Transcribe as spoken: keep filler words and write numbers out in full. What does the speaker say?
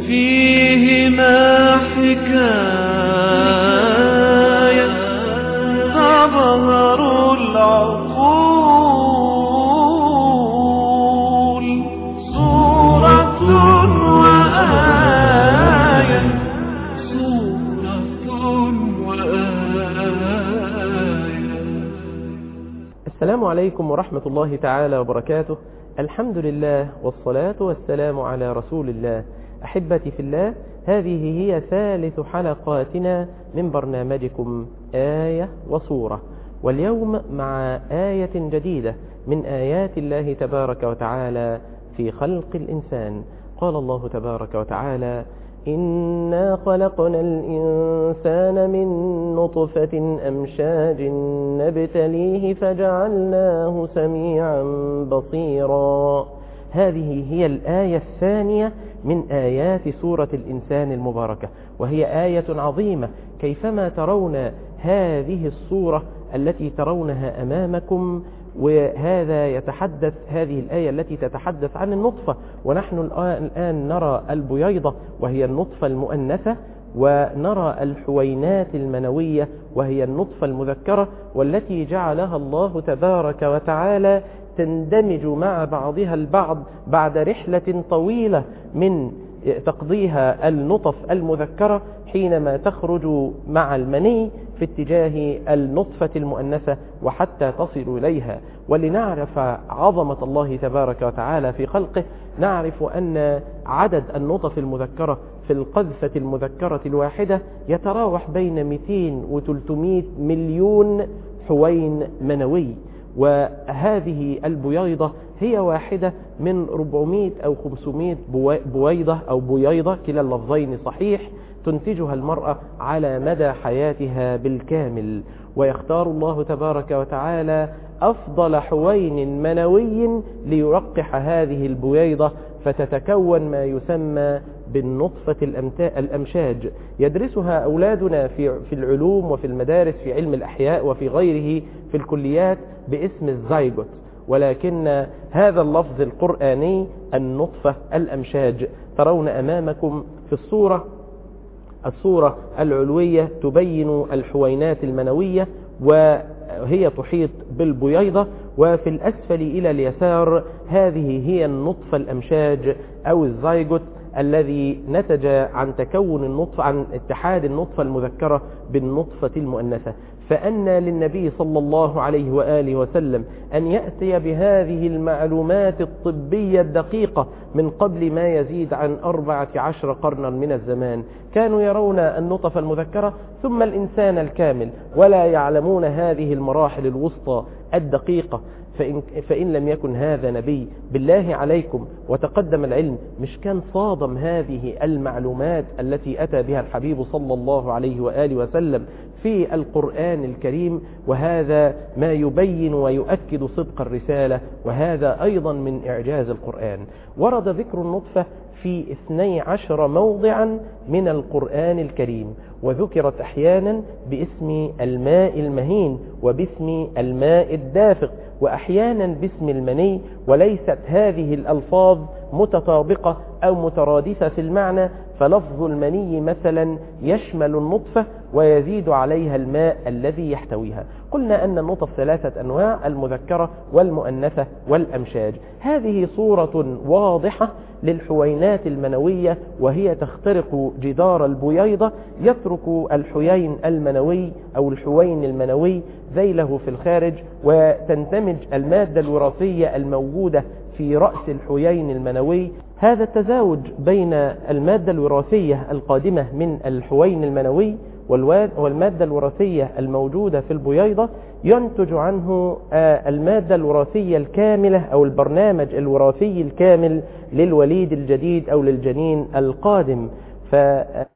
فيهما حكاية تظهر العقول، صورة وآية، صورة وآية. السلام عليكم ورحمة الله تعالى وبركاته. الحمد لله والصلاة والسلام على رسول الله. أحبتي في الله، هذه هي ثالث حلقاتنا من برنامجكم آية وصورة، واليوم مع آية جديدة من آيات الله تبارك وتعالى في خلق الإنسان. قال الله تبارك وتعالى: إنا خلقنا الإنسان من نطفة أمشاج نبتليه فجعلناه سميعا بصيرا. هذه هي الآية الثانية من آيات سورة الإنسان المباركة، وهي آية عظيمة. كيفما ترون هذه الصورة التي ترونها أمامكم، وهذا يتحدث هذه الآية التي تتحدث عن النطفة، ونحن الآن نرى البييضة وهي النطفة المؤنثة، ونرى الحوينات المنوية وهي النطفة المذكرة، والتي جعلها الله تبارك وتعالى تندمج مع بعضها البعض بعد رحلة طويلة من تقضيها النطف المذكرة حينما تخرج مع المني في اتجاه النطفة المؤنثة وحتى تصل إليها. ولنعرف عظمة الله تبارك وتعالى في خلقه، نعرف أن عدد النطف المذكرة في القذفة المذكرة الواحدة يتراوح بين مئتين وثلاثمئة مليون حوين منوي، وهذه البييضة هي واحدة من أربعمئة أو خمسمئة بويضة أو بييضة، كلا اللفظين صحيح، تنتجها المرأة على مدى حياتها بالكامل. ويختار الله تبارك وتعالى أفضل حوين منوي ليرقح هذه البييضة فتتكون ما يسمى بالنطفة الأمشاج. يدرسها أولادنا في في العلوم وفي المدارس في علم الأحياء وفي غيره في الكليات باسم الزايجوت، ولكن هذا اللفظ القرآني النطفة الأمشاج. ترون أمامكم في الصورة الصورة العلوية تبين الحوينات المنوية وهي تحيط بالبييضة، وفي الأسفل إلى اليسار هذه هي النطفة الأمشاج أو الزايجوت الذي نتج عن تكون النطفة عن اتحاد النطفة المذكرة بالنطفة المؤنثة. فأن للنبي صلى الله عليه وآله وسلم أن يأتي بهذه المعلومات الطبية الدقيقة من قبل ما يزيد عن أربعة عشر قرنا من الزمان. كانوا يرون النطفة المذكرة ثم الإنسان الكامل، ولا يعلمون هذه المراحل الوسطى الدقيقة. فإن, فإن لم يكن هذا نبي بالله عليكم وتقدم العلم، مش كان صادم هذه المعلومات التي أتى بها الحبيب صلى الله عليه وآله وسلم في القرآن الكريم. وهذا ما يبين ويؤكد صدق الرسالة، وهذا أيضا من إعجاز القرآن. ورد ذكر النطفة في اثني عشر موضعا من القرآن الكريم، وذكرت أحيانا باسم الماء المهين وباسم الماء الدافق، وأحيانا باسم المني. وليست هذه الألفاظ متطابقة أو مترادفة في المعنى، فلفظ المني مثلا يشمل النطفة ويزيد عليها الماء الذي يحتويها. قلنا أن النطف ثلاثة أنواع: المذكرة والمؤنثة والأمشاج. هذه صورة واضحة للحوينات المنوية، وهي تخترق جدار البييضة، يترك الحوين المنوي أو الحوين المنوي ذيله في الخارج، وتندمج المادة الوراثية الموجودة في رأس الحوين المنوي. هذا التزاوج بين المادة الوراثية القادمة من الحوين المنوي والمادة الوراثية الموجودة في البييضة ينتج عنه المادة الوراثية الكاملة أو البرنامج الوراثي الكامل للوليد الجديد أو للجنين القادم. ف